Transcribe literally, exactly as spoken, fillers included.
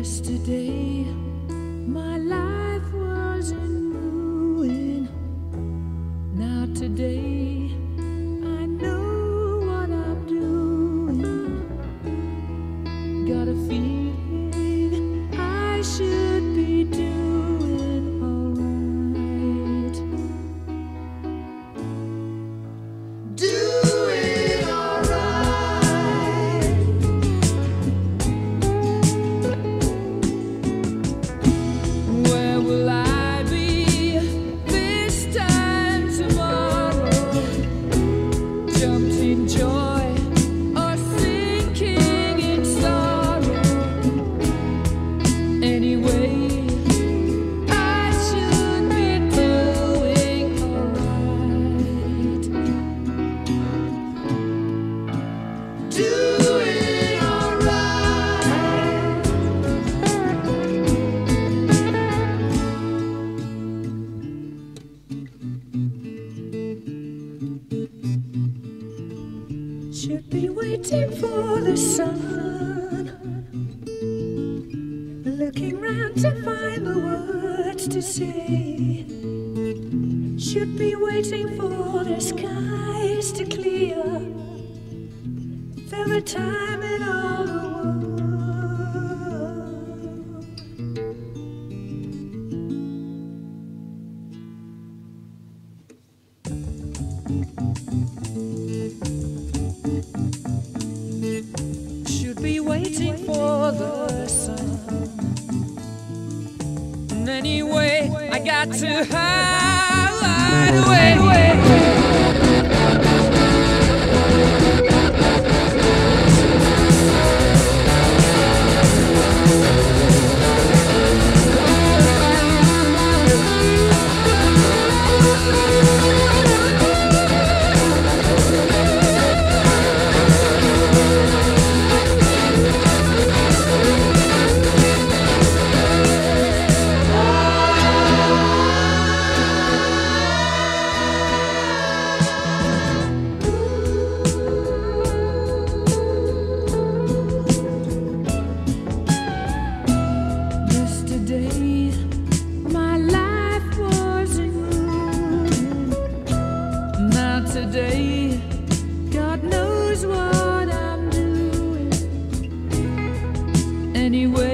Yesterday, my life was in ruin. Now today, I know what I'm doing. Got a feeling I should be doing alright. Doing alright. Where will I be this time tomorrow? Jumped in joy or sinking in sorrow. Anyway, I should be doing alright. Doing alright. Should be waiting for the sun, looking round to find the words to say. Should be waiting for the skies to clear. There were time in all the world. Should be waiting for the sun. And anyway, I got to hide away. Yesterday, my life was in ruin. Now today, God knows what I'm doing. Anyway,